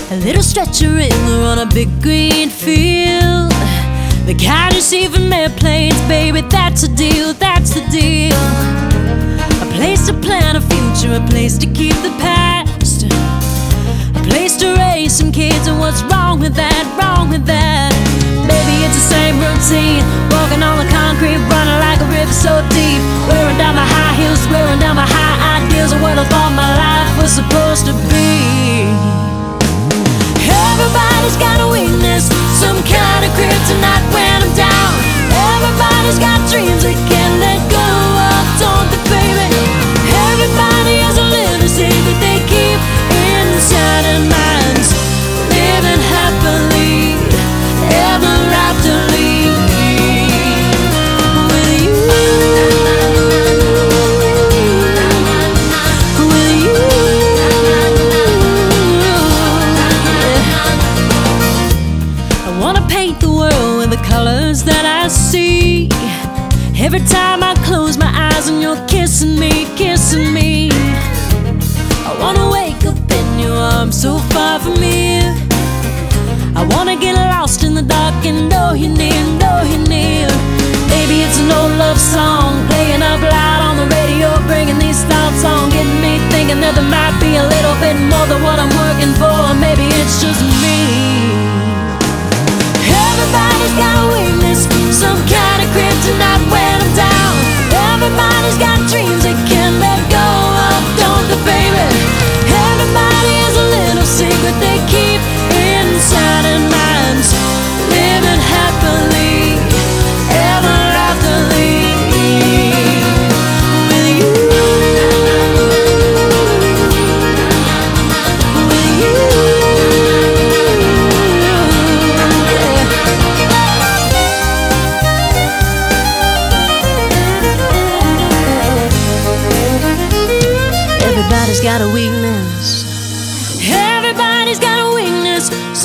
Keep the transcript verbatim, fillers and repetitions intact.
A little stretch of river on a big green field, the kind you see from airplanes, baby, that's a deal, that's the deal. A place to plan a future, a place to keep the past, a place to raise some kids, and what's wrong with that, wrong with that? Baby, it's the same routine, walking on the concrete, running like a river so deep, wearing down my high heels, wearing down my high ideals of what I thought my life was supposed to be. Everybody's got a weakness, some kind of kryptonite when I'm down. Everybody's got dreams they can't let go of, don't they, baby? Everybody has a little secret they keep inside their minds, living happily ever afterly with you, with you. I wanna paint the world with the colors that I see. Every time I close my eyes and you're kissing me, kissing me. I wanna wake up in your arms so far from here. I wanna get lost in the dark and know you're near, know you're near. Maybe it's an old love song playing up loud on the radio, bringing these thoughts on, getting me thinking that there might be a little bit more than what I'm working for. Maybe it's just me. Everybody's got a weakness, some kind of kryptonite when I'm down. Everybody's got dreams they can't let go of, don't they, baby? Everybody has a little secret they keep inside their minds, living happily ever afterly with you, with you. Everybody's got a weakness. Everybody's got a weakness,